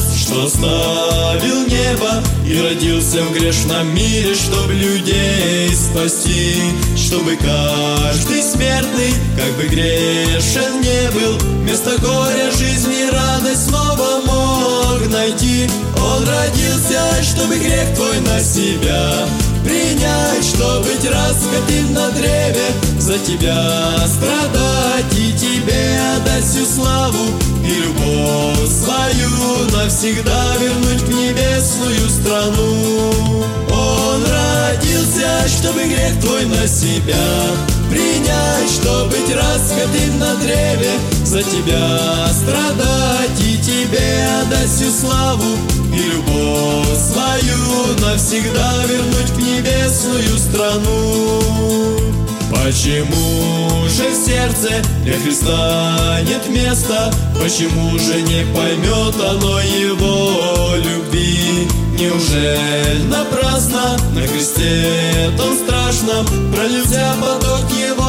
что оставил небо и родился в грешном мире, чтоб людей спасти, чтобы каждый смертный, как бы грешен не был, вместо горя жизни радость снова мог найти. Он родился, чтобы грех твой на себя принять, чтобы быть раскопим на древе, за тебя страдать и тебе отдать всю славу и любовь свою, навсегда вернуть в небесную страну. Он родился, чтобы грех твой на себя принять, чтобы быть раскопим на древе, за тебя страдать и тебе отдать всю славу и любовь свою, навсегда вернуть в небесную страну. Почему же в сердце для Христа нет места? Почему же не поймет оно Его любви? Неужели напрасно на кресте том страшном пролился поток Его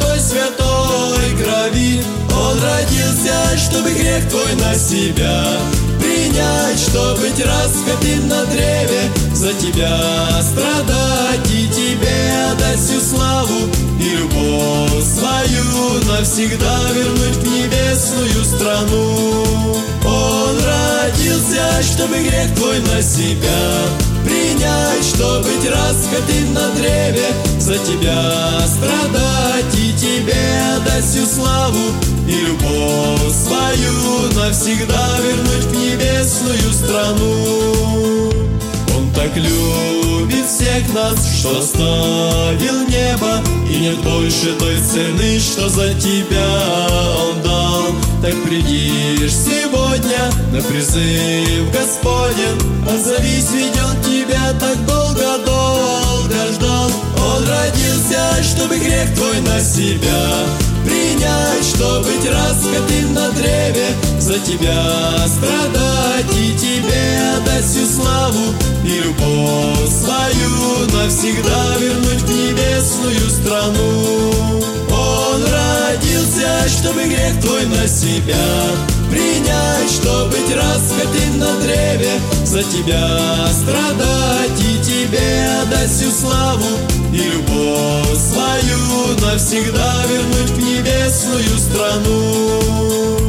святой крови? Он родился, чтобы грех твой на себя принять, чтобы быть раскопим на древе, за тебя страдать и тебе отдать всю славу и любовь свою, навсегда вернуть в небесную страну. Он родился, чтобы грех твой на себя принять, чтобы быть раскопим на древе, за тебя страдать и тебе отдать всю славу и любовь свою, навсегда вернуть в небесную страну. Он так любит всех нас, что оставил небо, и нет больше той цены, что за тебя Он дал. Так придишь сегодня на призыв Господен, отзовись, ведь Он тебя так долго ждал. Он родился, чтобы грех твой на себя принять, чтобы быть раскопим на древе, за тебя страдать и тебе отдать всю славу и любовь свою, навсегда вернуть в небесную страну. Он родился, чтобы грех твой на себя принять, чтобы быть раскопим на древе, за тебя страдать и тебе отдать всю славу и любовь свою, навсегда вернуть в небесную страну.